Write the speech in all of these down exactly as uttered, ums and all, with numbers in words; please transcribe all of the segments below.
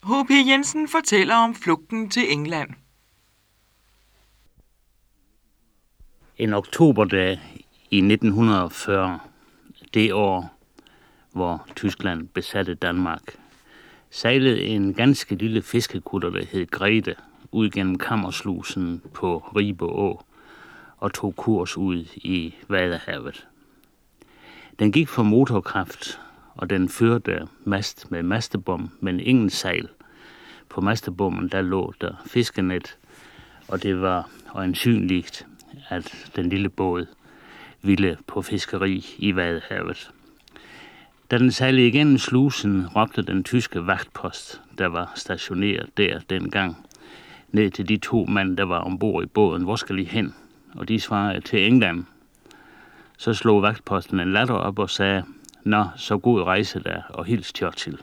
H P. Jensen fortæller om flugten til England. En oktoberdag i nitten fyrre, det år, hvor Tyskland besatte Danmark, sejlede en ganske lille fiskekutter, der hed Grete, ud gennem Kammerslusen på Ribe Å og tog kurs ud i Vadehavet. Den gik for motorkraft, og den førte mast med mastebom, men ingen sejl. På mastebommen der lå der fiskenet, og det var øjensynligt, at den lille båd ville på fiskeri i Vadehavet. Da den sejlede igennem slusen, råbte den tyske vagtpost, der var stationeret der dengang, ned til de to mænd, der var ombord i båden: hvor skal I hen? Og de svarede: til England. Så slog vagtposten en latter op og sagde: nå, så god rejse der, og hils Churchill.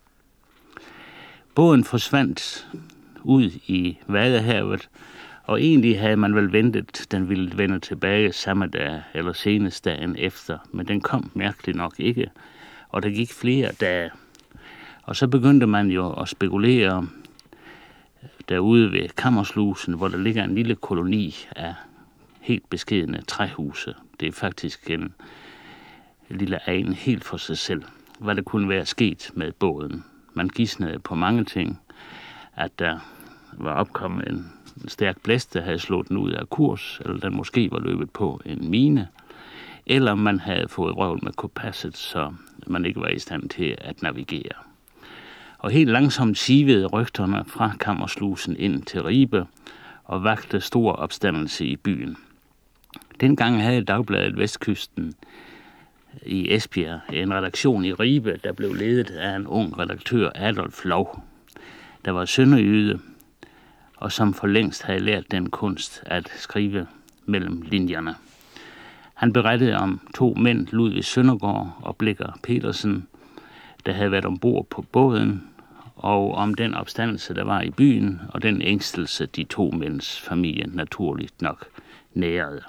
Båden forsvandt ud i Vadehavet, og egentlig havde man vel ventet, den ville vende tilbage samme dag eller senest dagen efter, men den kom mærkeligt nok ikke, og der gik flere dage. Og så begyndte man jo at spekulere derude ved Kammerslusen, hvor der ligger en lille koloni af helt beskedne træhuse. Det er faktisk en lille egen helt for sig selv, hvad der kunne være sket med båden. Man gisnede på mange ting, at der var opkommet en stærk blæst, der havde slået den ud af kurs, eller den måske var løbet på en mine, eller man havde fået vrøvl med kompasset, så man ikke var i stand til at navigere. Og helt langsomt sivede rygterne fra Kammerslusen ind til Ribe og vakte stor opstandelse i byen. Dengang havde Dagbladet Vestkysten i Esbjerg en redaktion i Ribe, der blev ledet af en ung redaktør, Adolf Lov, der var sønderjyde, og som for længst havde lært den kunst at skrive mellem linjerne. Han berettede om to mænd, Ludvig Søndergaard og Blicher Petersen, der havde været ombord på båden, og om den opstandelse, der var i byen, og den ængstelse, de to mænds familie naturligt nok nærede.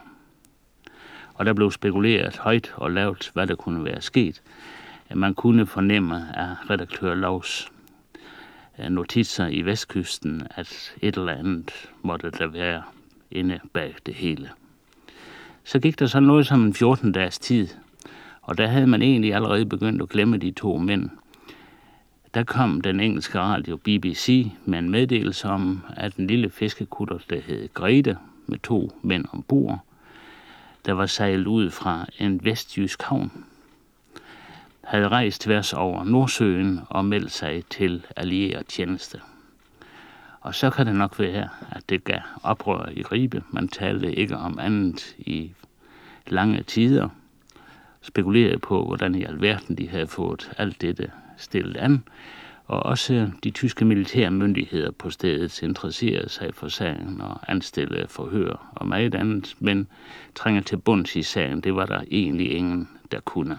Og der blev spekuleret højt og lavt, hvad der kunne være sket. Man kunne fornemme af redaktør Lovs notitser i Vestkysten, at et eller andet måtte der være inde bag det hele. Så gik der så noget som en fjorten dages tid, og der havde man egentlig allerede begyndt at glemme de to mænd. Der kom den engelske radio B B C med en meddelelse om, at en lille fiskekutter, der hed Grete, med to mænd ombord, der var sejlet ud fra en vestjysk havn, havde rejst tværs over Nordsøen og meldt sig til allieret tjeneste. Og så kan det nok være, at det gav oprør i Ribe. Man talte ikke om andet i lange tider. Spekulerede på, hvordan i alverden de havde fået alt dette stillet an. Og også de tyske militære myndigheder på stedet interesserede sig for sagen og anstillede forhør og meget andet, men trænger til bunds i sagen, det var der egentlig ingen, der kunne.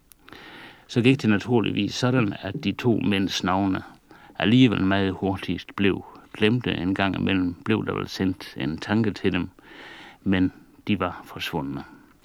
Så gik det naturligvis sådan, at de to mænds navne alligevel meget hurtigt blev glemte. En gang imellem blev der vel sendt en tanke til dem, men de var forsvundne.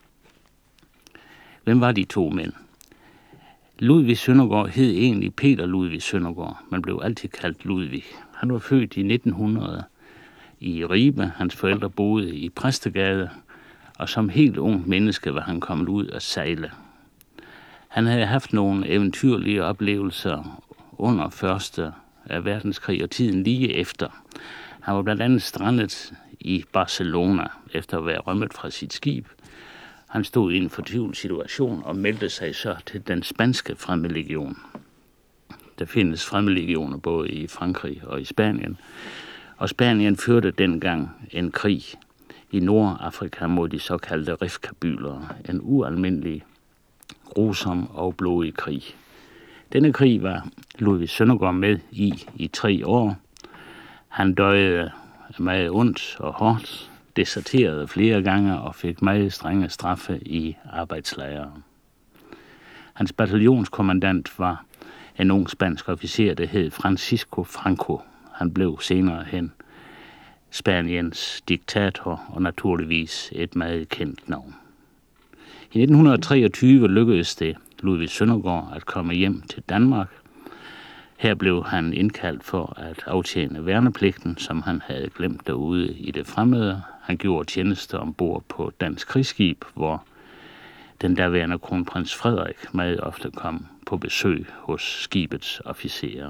Hvem var de to mænd? Ludvig Søndergaard hed egentlig Peter Ludvig Søndergaard. Man blev altid kaldt Ludvig. Han var født i nitten hundrede i Ribe. Hans forældre boede i Præstegade, og som helt ung menneske var han kommet ud at sejle. Han havde haft nogle eventyrlige oplevelser under første verdenskrig og tiden lige efter. Han var blandt andet strandet i Barcelona efter at være rømmet fra sit skib. Han stod i en fortvivlet situation og meldte sig så til den spanske fremmedlegion. Der findes fremmedlegioner både i Frankrig og i Spanien. Og Spanien førte dengang en krig i Nordafrika mod de såkaldte rifkabyler. En ualmindelig, grusom og blodig krig. Denne krig var Ludvig Søndergaard med i i tre år. Han døjede meget ondt og hårdt, deserterede flere gange og fik meget strenge straffe i arbejdslejre. Hans bataljonskommandant var en ung spansk officer, der hed Francisco Franco. Han blev senere hen Spaniens diktator og naturligvis et meget kendt navn. I nitten treogtyve lykkedes det Ludvig Søndergaard at komme hjem til Danmark. Her blev han indkaldt for at aftjene værnepligten, som han havde glemt derude i det fremmede. Han gjorde tjeneste ombord på dansk krigsskib, hvor den daværende kronprins Frederik meget ofte kom på besøg hos skibets officerer.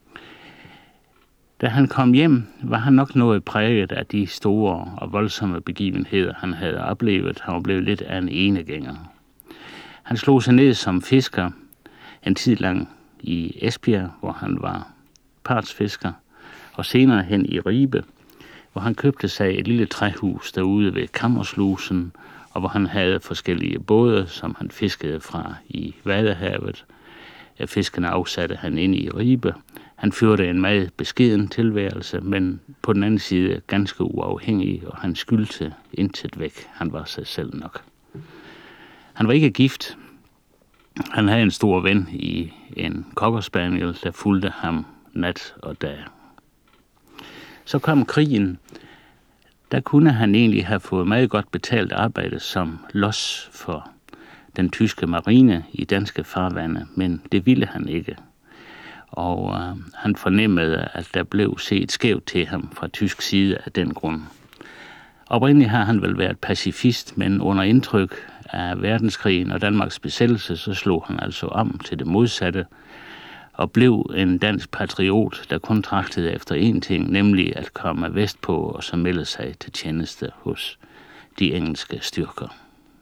Da han kom hjem, var han nok noget præget af de store og voldsomme begivenheder, han havde oplevet. Han var blevet lidt af en enegænger. Han slog sig ned som fisker en tid lang i Esbjerg, hvor han var partsfisker, og senere hen i Ribe, hvor han købte sig et lille træhus derude ved Kammerslusen, og hvor han havde forskellige både, som han fiskede fra i Vadehavet. Fiskene afsatte han ind i Ribe. Han førte en meget beskeden tilværelse, men på den anden side ganske uafhængig, og han skyldte intet væk. Han var sig selv nok. Han var ikke gift. Han havde en stor ven i en cocker spaniel, der fulgte ham nat og dag. Så kom krigen. Der kunne han egentlig have fået meget godt betalt arbejde som los for den tyske marine i danske farvande, men det ville han ikke. Og øh, han fornemmede, at der blev set skævt til ham fra tysk side af den grund. Oprindeligt har han vel været pacifist, men under indtryk af verdenskrigen og Danmarks besættelse, så slog han altså om til det modsatte, og blev en dansk patriot, der kun tragtede efter én ting, nemlig at komme vestpå og så melde sig til tjeneste hos de engelske styrker.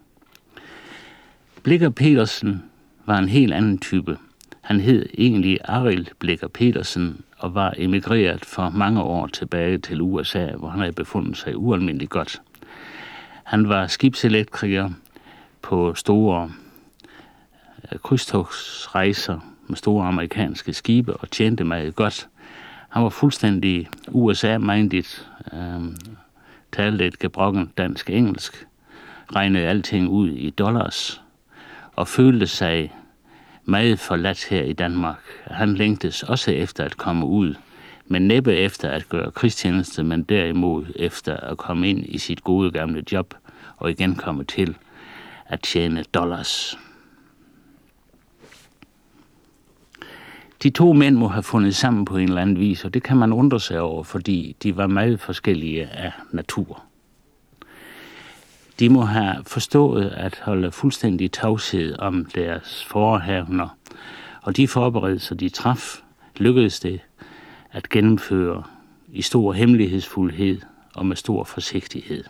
Blicher Petersen var en helt anden type. Han hed egentlig Arild Blicher Petersen og var emigreret for mange år tilbage til U S A, hvor han havde befundet sig ualmindeligt godt. Han var skibselektriker på store krydstogsrejser med store amerikanske skibe og tjente meget godt. Han var fuldstændig U S A-minded, øh, talte et gebrokkent dansk-engelsk, regnede alting ud i dollars og følte sig meget forladt her i Danmark. Han længtes også efter at komme ud, men næppe efter at gøre krigstjeneste, men derimod efter at komme ind i sit gode gamle job og igen komme til at tjene dollars. De to mænd må have fundet sammen på en eller anden vis, og det kan man undre sig over, fordi de var meget forskellige af natur. De må have forstået at holde fuldstændig tavshed om deres forehavner, og de forberedelser, de traf, lykkedes det at gennemføre i stor hemmelighedsfuldhed og med stor forsigtighed.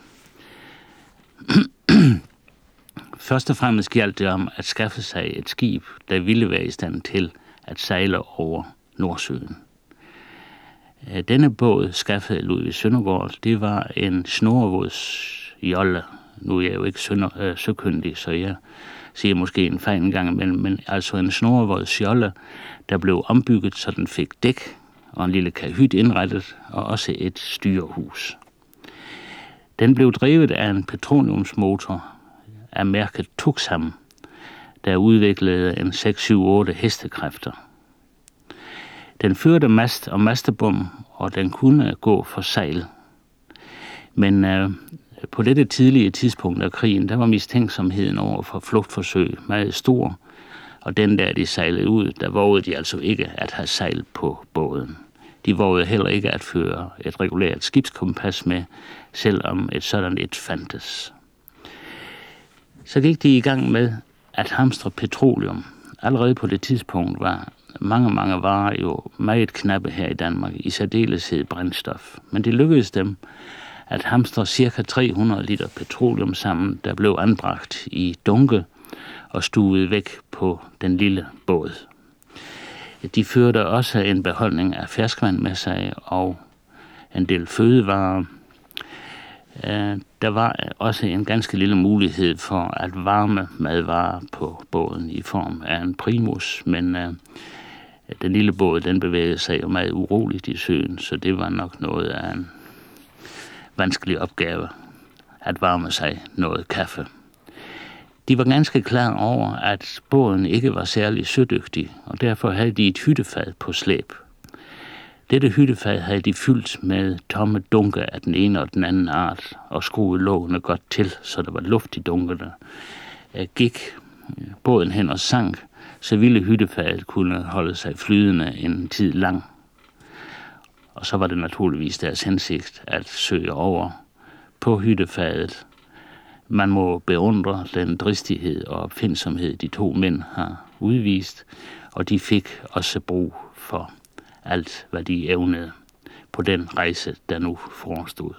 Først og fremmest gjaldt det om at skaffe sig et skib, der ville være i stand til at sejle over Nordsøen. Denne båd skaffede Ludvig Søndergaard. Det var en snorvådsjolle. Nu er jeg jo ikke sønder, øh, søkyndig, så jeg siger måske en fejl en gang imellem, men altså en snorvådsjolle, der blev ombygget, så den fik dæk og en lille kahyt indrettet, og også et styrehus. Den blev drevet af en petroleumsmotor af mærket Tuxham, der udviklede en seks syv otte hestekræfter. Den førte mast og mastebom, og den kunne gå for sejl. Men øh, på dette tidlige tidspunkt af krigen, der var mistænksomheden over for flugtforsøg meget stor, og den der de sejlede ud, der vågede de altså ikke at have sejl på båden. De vågede heller ikke at føre et regulært skibskompas med, selvom et sådan et fandtes. Så gik de i gang med at hamstre petroleum. Allerede på det tidspunkt var mange, mange varer jo meget knappe her i Danmark, i særdeleshed brændstof. Men det lykkedes dem at hamstre cirka tre hundrede liter petroleum sammen, der blev anbragt i dunke og stuet væk på den lille båd. De førte også en beholdning af ferskvand med sig og en del fødevarer. Der var også en ganske lille mulighed for at varme madvarer på båden i form af en primus, men den lille båd den bevægede sig jo meget uroligt i søen, så det var nok noget af en vanskelig opgave at varme sig noget kaffe. De var ganske klar over, at båden ikke var særlig sødygtig, og derfor havde de et hyttefad på slæb. Dette hyttefad havde de fyldt med tomme dunke af den ene og den anden art, og skruede lågene godt til, så der var luft i dunkene. Gik båden hen og sank, så ville hyttefadet kunne holde sig flydende en tid lang. Og så var det naturligvis deres hensigt at søge over på hyttefadet. Man må beundre den dristighed og opfindsomhed, de to mænd har udvist, og de fik også brug for alt, hvad de evnede på den rejse, der nu forestod.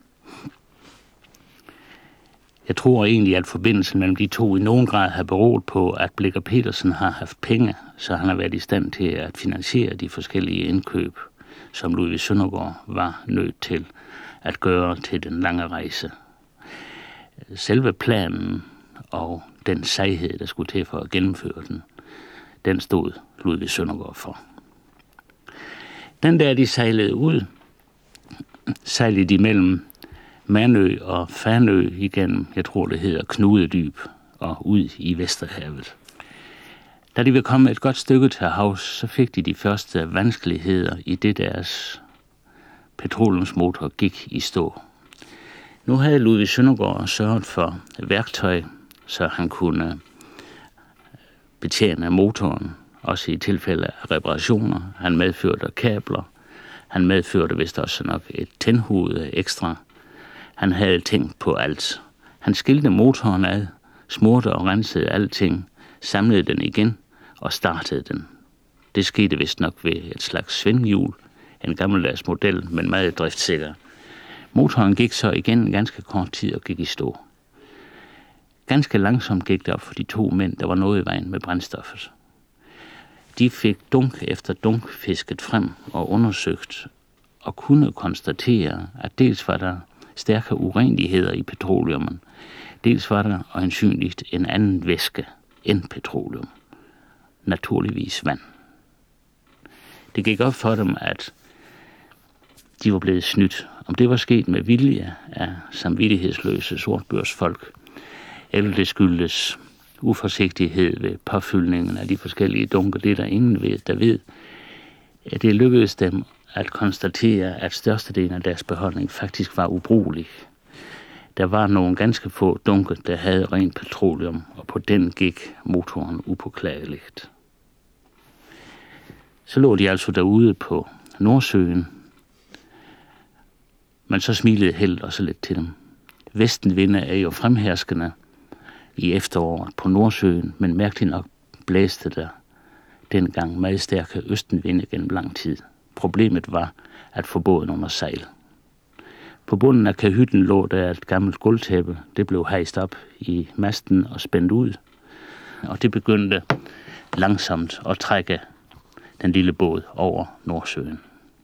Jeg tror egentlig, at forbindelsen mellem de to i nogen grad har beroet på, at Blicher Petersen har haft penge, så han har været i stand til at finansiere de forskellige indkøb, som Ludvig Søndergaard var nødt til at gøre til den lange rejse. Selve planen og den sejhed, der skulle til for at gennemføre den, den stod Ludvig Søndergaard for. Den der, de sejlede ud, sejlede de mellem Mandø og Fanø igennem, jeg tror det hedder Knudedyb, og ud i Vesterhavet. Da de var kommet et godt stykke til havs, så fik de de første vanskeligheder i det deres petroleumsmotor gik i stå. Nu havde Ludvig Søndergaard sørget for værktøj, så han kunne betjene motoren, også i tilfælde af reparationer. Han medførte kabler. Han medførte vist også nok et tændhoved ekstra. Han havde tænkt på alt. Han skilte motoren ad, smurte og rensede alting, samlede den igen og startede den. Det skete vist nok ved et slags svinghjul, en gammeldags model, men meget driftsikker. Motoren gik så igen en ganske kort tid og gik i stå. Ganske langsomt gik det op for de to mænd, der var noget i vejen med brændstoffet. De fik dunk efter dunk fisket frem og undersøgt, og kunne konstatere, at dels var der stærke urenligheder i petroleumen, dels var der øjensynligt en anden væske end petroleum. Naturligvis vand. Det gik op for dem, at de var blevet snydt. Om det var sket med vilje af samvittighedsløse sortbørsfolk, eller det skyldes uforsigtighed ved påfyldningen af de forskellige dunker, det der ingen ved, der ved, at det lykkedes dem at konstatere, at størstedelen af deres beholdning faktisk var ubrugelig. Der var nogle ganske få dunke, der havde rent petroleum, og på den gik motoren upåklageligt. Så lå de altså derude på Nordsøen, men så smilede heldet også lidt til dem. Vestenvinde er jo fremherskende i efteråret på Nordsøen, men mærkeligt nok blæste der dengang meget stærke østenvinde gennem lang tid. Problemet var at få båden under sejl. På bunden af kahytten lå der et gammelt gulvtæppe. Det blev hejst op i masten og spændt ud, og det begyndte langsomt at trække den lille båd over Nordsøen.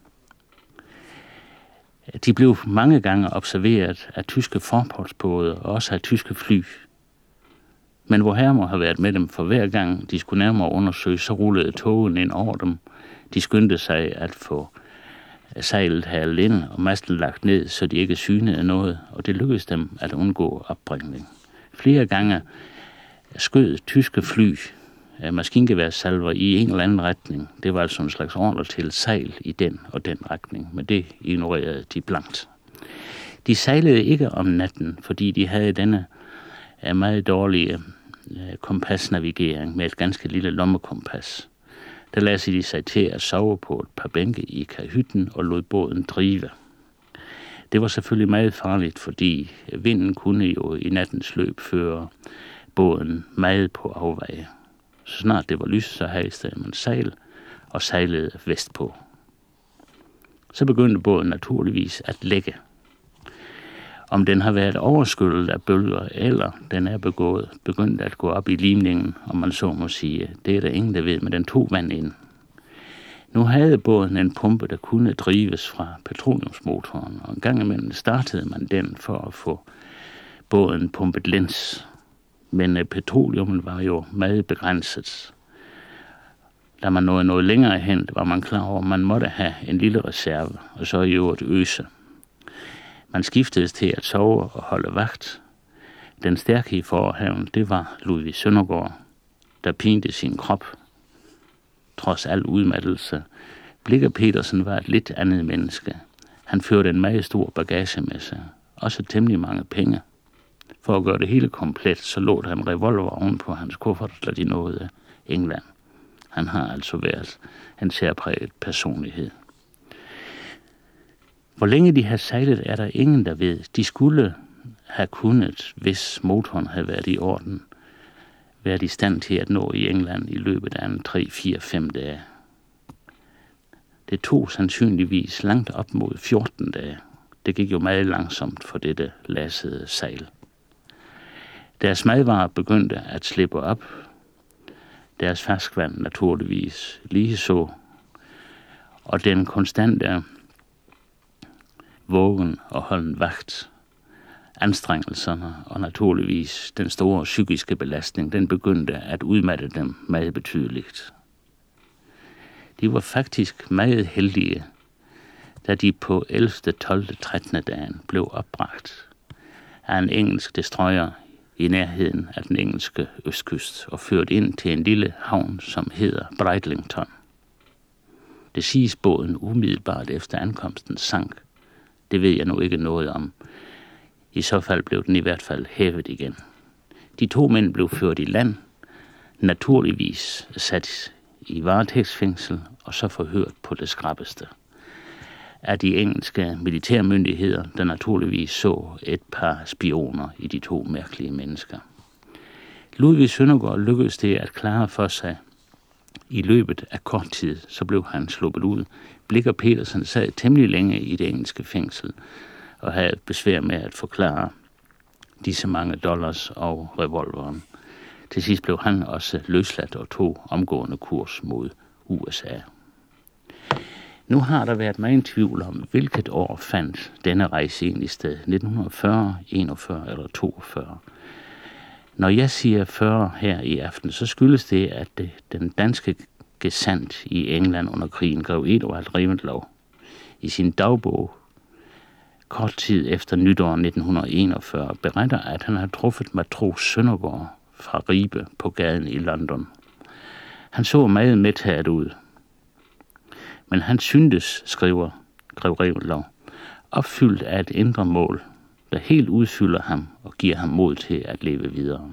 De blev mange gange observeret af tyske forportsbåde og også af tyske fly. Men hvor herre må have været med dem, for hver gang de skulle nærmere undersøge, så rullede togen ind over dem. De skyndte sig at få sejlet halet ind og masten lagt ned, så de ikke synede noget, og det lykkedes dem at undgå opbringning. Flere gange skød tyske fly maskingeværsalver i en eller anden retning. Det var altså en slags ordre til sejl i den og den retning, men det ignorerede de blankt. De sejlede ikke om natten, fordi de havde denne meget dårlige kompasnavigering med et ganske lille lommekompas. Der lagde de sig til at sove på et par bænke i kahytten og lod båden drive. Det var selvfølgelig meget farligt, fordi vinden kunne jo i nattens løb føre båden meget på afveje. Så snart det var lys, så hejste man sejl og sejlede vestpå. Så begyndte båden naturligvis at lægge. Om den har været overskyllet af bølger, eller den er begået, begyndte at gå op i limningen, om man så må sige. Det er der ingen, der ved, men den tog vand ind. Nu havde båden en pumpe, der kunne drives fra petroleumsmotoren, og en gang imellem startede man den for at få båden pumpet læns. Men petroleumen var jo meget begrænset. Da man nåede noget længere hen, var man klar over, at man måtte have en lille reserve, og så i øvrigt øse. Man skiftedes til at sove og holde vagt. Den stærke i forhaven, det var Ludvig Søndergaard, der pinte sin krop. Trods al udmattelse. Blicher Petersen var et lidt andet menneske. Han førte en meget stor bagage med sig. Også temmelig mange penge. For at gøre det hele komplet, så lå der en revolver oven på hans kuffert, da de nåede England. Han har altså været en særpræget personlighed. Hvor længe de har sejlet, er der ingen, der ved. De skulle have kunnet, hvis motoren havde været i orden, været i stand til at nå i England i løbet af en tre, fire, fem dage. Det tog sandsynligvis langt op mod fjorten dage. Det gik jo meget langsomt for dette lassede sejl. Deres madvarer begyndte at slippe op. Deres ferskvand naturligvis lige så. Og den konstante vågen og holden vagt, anstrengelserne og naturligvis den store psykiske belastning, den begyndte at udmatte dem meget betydeligt. De var faktisk meget heldige, da de på ellevte, tolvte, trettende dagen blev opbragt af en engelsk destroyer i nærheden af den engelske østkyst og ført ind til en lille havn, som hedder Bridlington. Det siges båden umiddelbart efter ankomsten sank. Det ved jeg nu ikke noget om. I så fald blev den i hvert fald hævet igen. De to mænd blev ført i land, naturligvis sat i varetægtsfængsel og så forhørt på det skrappeste af de engelske militærmyndigheder, der naturligvis så et par spioner i de to mærkelige mennesker. Ludvig Søndergaard lykkedes det at klare for sig. I løbet af kort tid, så blev han sluppet ud. Blicher Petersen sad temmelig længe i det engelske fængsel og havde besvær med at forklare disse mange dollars og revolveren. Til sidst blev han også løsladt og tog omgående kurs mod U S A. Nu har der været meget tvivl om, hvilket år fandt denne rejse egentlig sted. nitten fyrre, enogfyrre eller toogfyrre. Når jeg siger fyrre her i aften, så skyldes det, at det, den danske gesandt i England under krigen, grev Eduard Reventlow, i sin dagbog kort tid efter nytår nitten enogfyrre, beretter, at han har truffet matros Søndergaard fra Ribe på gaden i London. Han så meget medtaget ud. Men han syntes, skriver grev Reventlow, opfyldt af et indre mål, der helt udfylder ham og giver ham mod til at leve videre.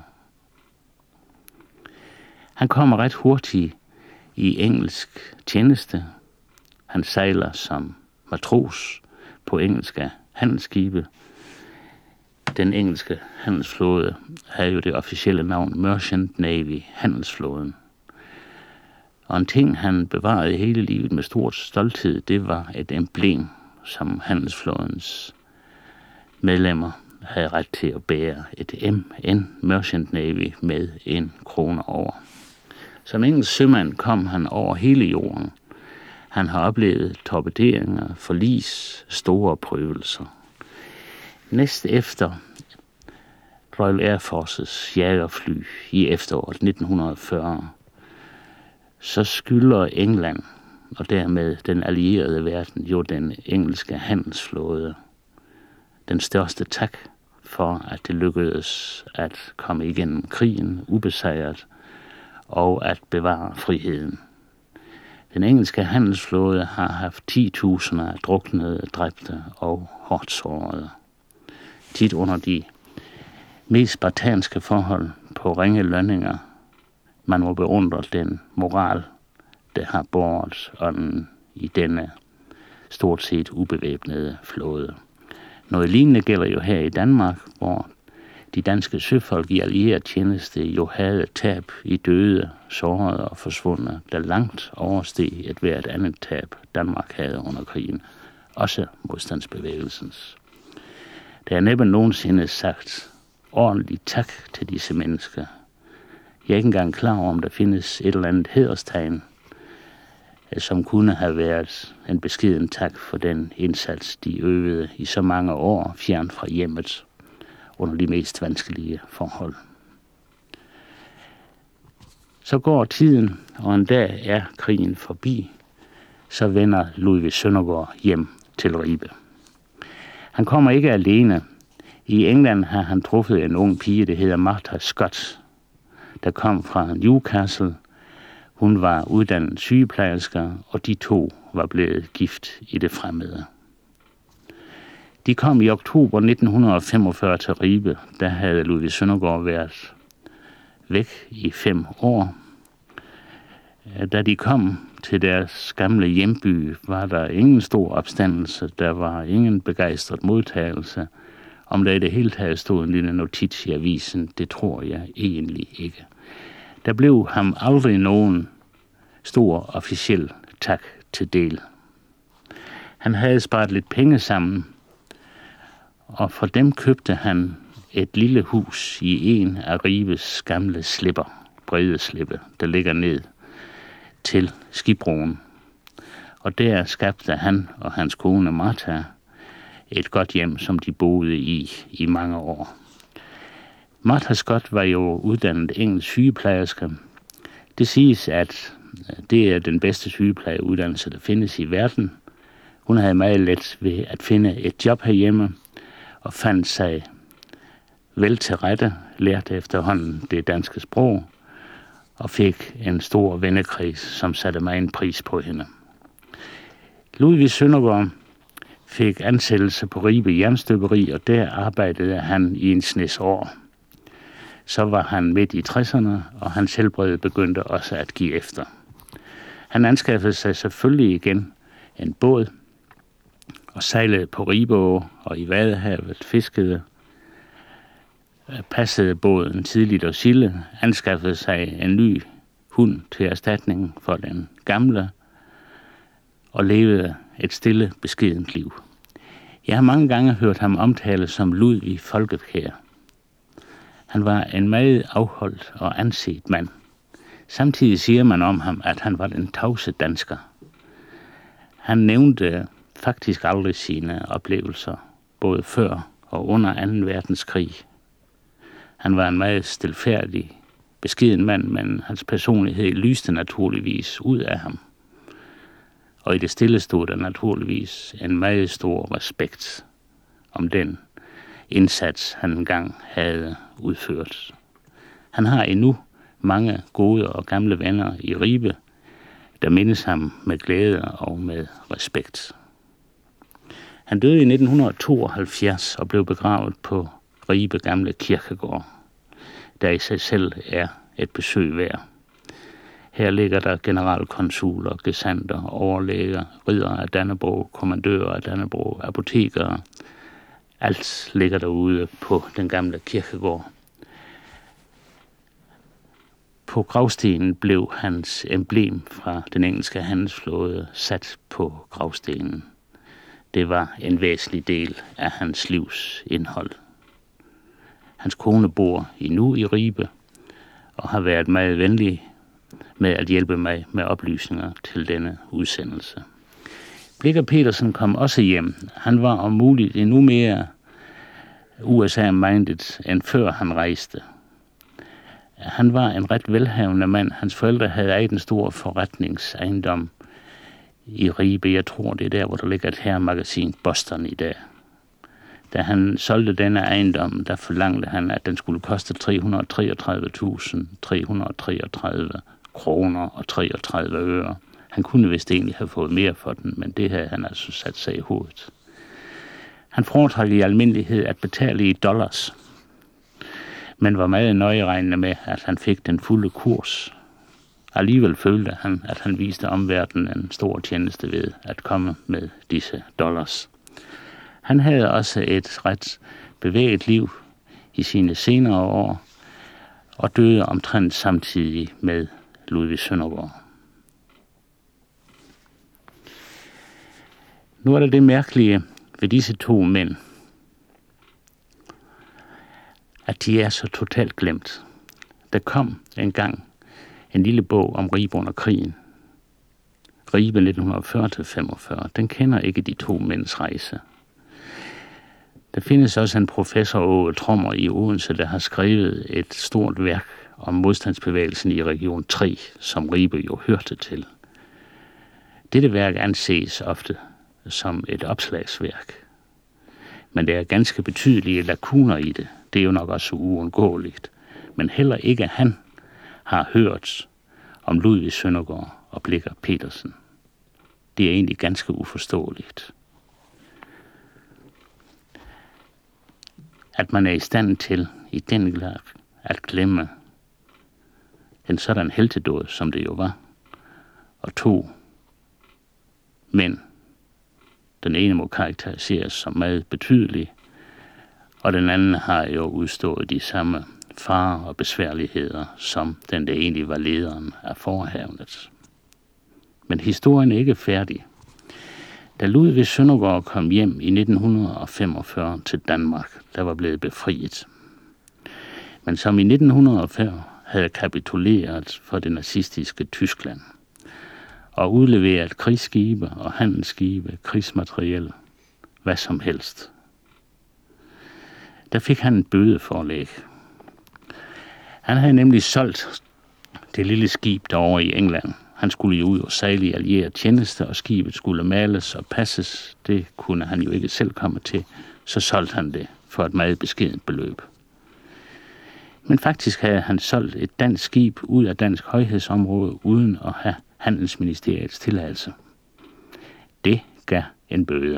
Han kommer ret hurtigt i engelsk tjeneste. Han sejler som matros på engelske handelsskibe. Den engelske handelsflåde havde jo det officielle navn Merchant Navy, handelsflåden. Og en ting, han bevarede hele livet med stor stolthed, det var et emblem, som handelsflådens medlemmer havde ret til at bære, et M N, Merchant Navy, med en krone over. Som engelsk sømand kom han over hele jorden. Han har oplevet torpederinger, forlis, store prøvelser. Næst efter Royal Air Forces jagerfly i efteråret nitten fyrre, så skylder England og dermed den allierede verden jo den engelske handelsflåde den største tak for, at det lykkedes at komme igennem krigen ubesejret og at bevare friheden. Den engelske handelsflåde har haft ti tusinder af druknede, dræbte og hårdt sårede. Tit under de mest spartanske forhold på ringe lønninger. Man må beundre den moral, der har båret ånden i denne stort set ubevæbnede flåde. Noget lignende gælder jo her i Danmark, hvor de danske søfolk i allieret tjeneste jo havde tab i døde, sårede og forsvundne, der langt oversteg et hvert andet tab, Danmark havde under krigen, også modstandsbevægelsens. Der er næppe nogensinde sagt ordentligt tak til disse mennesker. Jeg er ikke engang klar over, om der findes et eller andet hæderstegn, som kunne have været en beskeden tak for den indsats, de øvede i så mange år fjern fra hjemmet under de mest vanskelige forhold. Så går tiden, og en dag er krigen forbi, så vender Ludvig Søndergaard hjem til Ribe. Han kommer ikke alene. I England har han truffet en ung pige, der hedder Martha Scott, der kom fra Newcastle. Hun var uddannet sygeplejerske, og de to var blevet gift i det fremmede. De kom i oktober nitten femogfyrre til Ribe. Der havde Ludvig Søndergaard været væk i fem år. Da de kom til deres gamle hjemby, var der ingen stor opstandelse, der var ingen begejstret modtagelse. Om der i det hele taget stod en lille notits i avisen, det tror jeg egentlig ikke. Der blev ham aldrig nogen stor officiel tak til del. Han havde sparet lidt penge sammen, og for dem købte han et lille hus i en af Ribes gamle slipper, brede slippe, der ligger ned til skibroen. Og der skabte han og hans kone Martha et godt hjem, som de boede i i mange år. Martha Scott var jo uddannet engelsk sygeplejerske. Det siges, at det er den bedste sygeplejeuddannelse, der findes i verden. Hun havde meget let ved at finde et job herhjemme og fandt sig vel til rette, lærte efterhånden det danske sprog og fik en stor vennekreds, som satte mig en pris på hende. Ludvig Søndergaard fik ansættelse på Ribe Jernstøberi, og der arbejdede han i en snes år. Så var han midt i tresserne, og hans helbred begyndte også at give efter. Han anskaffede sig selvfølgelig igen en båd, og sejlede på Ribeå og i Vadehavet, fiskede, passede båden tidligt og silde, anskaffede sig en ny hund til erstatning for den gamle, og levede et stille, beskedent liv. Jeg har mange gange hørt ham omtale som Ludvig Folkekær. Han var en meget afholdt og anset mand. Samtidig siger man om ham, at han var den tavse dansker. Han nævnte faktisk aldrig sine oplevelser, både før og under anden verdenskrig. Han var en meget stilfærdig, beskeden mand, men hans personlighed lyste naturligvis ud af ham. Og i det stille stod der naturligvis en meget stor respekt om den indsats, han engang havde udført. Han har endnu mange gode og gamle venner i Ribe, der mindes ham med glæde og med respekt. Han døde i nitten tooghalvfjerds og blev begravet på Ribe Gamle Kirkegård, der i sig selv er et besøg værd. Her ligger der generalkonsuler, gesandter, overlæger, riddere af Dannebrog, kommandører af Dannebrog, apotekere. Alt ligger derude på den gamle kirkegård. På gravstenen blev hans emblem fra den engelske handelsflåde sat på gravstenen. Det var en væsentlig del af hans livs indhold. Hans kone bor endnu i Ribe og har været meget venlig med at hjælpe mig med oplysninger til denne udsendelse. Blicher Petersen kom også hjem. Han var om muligt endnu mere U S A-minded, end før han rejste. Han var en ret velhavende mand. Hans forældre havde ejet en stor forretningsejendom i Ribe. Jeg tror, det er der, hvor der ligger et herremagasin, Boston, i dag. Da han solgte denne ejendom, der forlangte han, at den skulle koste tre hundrede og treogtredive tusind tre hundrede og treogtredive kroner og treogtredive øre. Han kunne vist egentlig have fået mere for den, men det havde han altså sat sig i hovedet. Han foretrak i almindelighed at betale i dollars, men var meget nøjeregnende med, at han fik den fulde kurs. Alligevel følte han, at han viste omverdenen en stor tjeneste ved at komme med disse dollars. Han havde også et ret bevæget liv i sine senere år, og døde omtrent samtidig med Ludvig Søndergaard. Nu er der det mærkelige ved disse to mænd, at de er så totalt glemt. Der kom engang en lille bog om Ribe under krigen. Ribe nitten fyrre til femogfyrre. Den kender ikke de to mænds rejse. Der findes også en professor Åge Trommer i Odense, der har skrevet et stort værk om modstandsbevægelsen i region tre, som Ribe jo hørte til. Dette værk anses ofte som et opslagsværk, men der er ganske betydelige lakuner i det. Det er jo nok også uundgåeligt. Men heller ikke han har hørt om Ludvig Søndergaard og Blicher Petersen. Det er egentlig ganske uforståeligt, at man er i stand til i den grad at glemme en sådan heltedåd, som det jo var, og to mænd. Den ene må karakteriseres som meget betydelig, og den anden har jo udstået de samme farer og besværligheder, som den, der egentlig var lederen af forhavnet. Men historien er ikke færdig. Da Ludvig Søndergaard kom hjem i nitten femogfyrre til Danmark, der var blevet befriet, men som i nitten fyrre havde kapituleret for det nazistiske Tyskland og udleveret krigsskibe og handelsskibe, krigsmateriel, hvad som helst. Der fik han en bødeforlæg. Han havde nemlig solgt det lille skib derovre i England. Han skulle jo ud og sejle i allieret tjeneste, og skibet skulle males og passes. Det kunne han jo ikke selv komme til. Så solgte han det for et meget beskedent beløb. Men faktisk havde han solgt et dansk skib ud af dansk højhedsområde, uden at have handelsministeriets tilladelse. Det gav en bøde.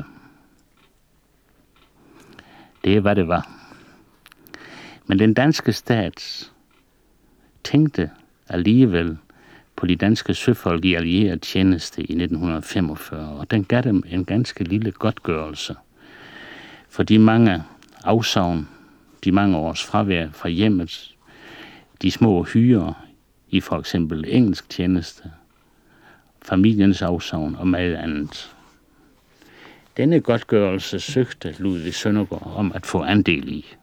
Det er, hvad det var. Men den danske stat tænkte alligevel på de danske søfolk i allieret tjeneste i nitten femogfyrre, og den gav dem en ganske lille godtgørelse for de mange afsavn, de mange års fravær fra hjemmet, de små hyrer i for eksempel engelsk tjeneste, familiens afsavn og meget andet. Denne godtgørelse søgte Ludvig Søndergaard om at få andel i.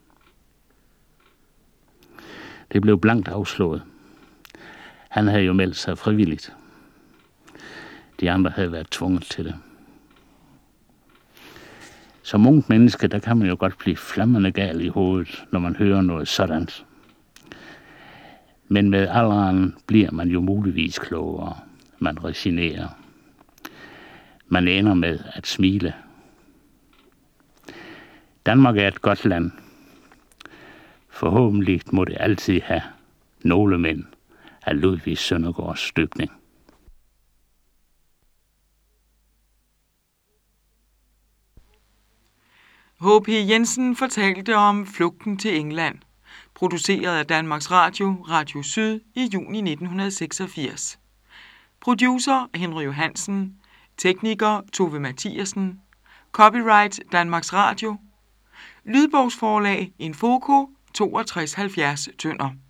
Det blev blankt afslået. Han havde jo meldt sig frivilligt. De andre havde været tvunget til det. Som ungt menneske, der kan man jo godt blive flammende gal i hovedet, når man hører noget sådan. Men med alderen bliver man jo muligvis klogere. Man resignerer. Man ender med at smile. Danmark er et godt land. Forhåbentlig må det altid have nogle mænd af Ludvig Søndergaards støbning. H P. Jensen fortalte om flugten til England, produceret af Danmarks Radio, Radio Syd i juni nitten seksogfirs. Producer Henry Johansen, tekniker Tove Mathiasen, copyright Danmarks Radio, lydbogsforlag Infoco toogtres halvfjerds Tønder.